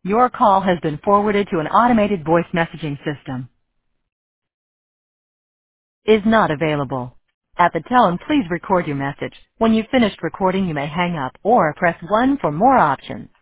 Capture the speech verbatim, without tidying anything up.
Your call has been forwarded to an automated voice messaging system. Is not available. At the tone, please record your message. When you've finished recording, you may hang up or press one for more options.